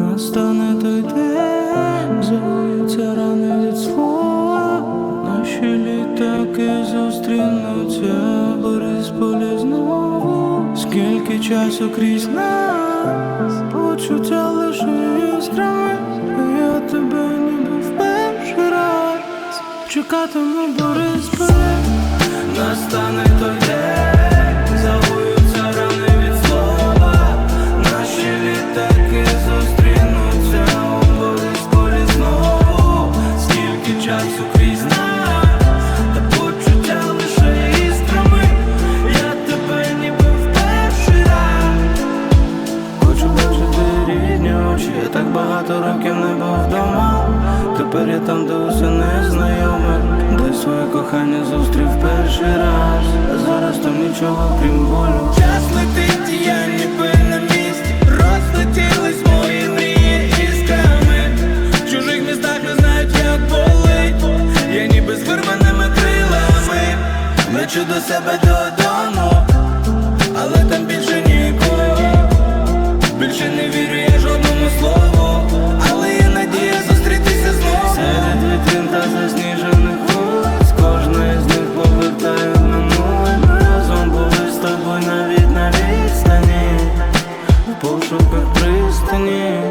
Настане той день, загоються рани від слова, наші літаки зустрінуться в Борисполі знову. Скільки часу крізь нас, почуття лише іскрами, я тебе ніби в перший раз чекатиму в Борисполі. Настане той день, загоються рани від слова, наші літаки зустрінуться у Борисполі знову. Скільки часу крізь нас, та почуття лише іскрами, я тебе ніби в перший раз хочу бачити рідні очі. Я так багато років не був вдома, тепер я там, де усе незнайоме, де своє кохання зустрів перший раз. А зараз там нічого крім болю. Час летить, я ніби на місці, розлетілись мої мрії іскрами. В чужих містах не знають, як болить, я ніби з вирваними крилами лечу до себе додому, але там більше нікого. Більше не вірю я жодному слову, але є надія зустрітися знову. Серед вітрин та засніжених вулиць, кожна із них повертає в минуле. Ми разом були з тобою навіть на відстані, в пошуках пристані.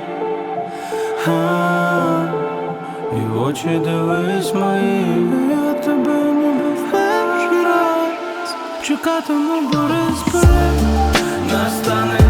І в очі дивись мої, я тебе ніби в перший раз чекатиму в Борисполі. Настане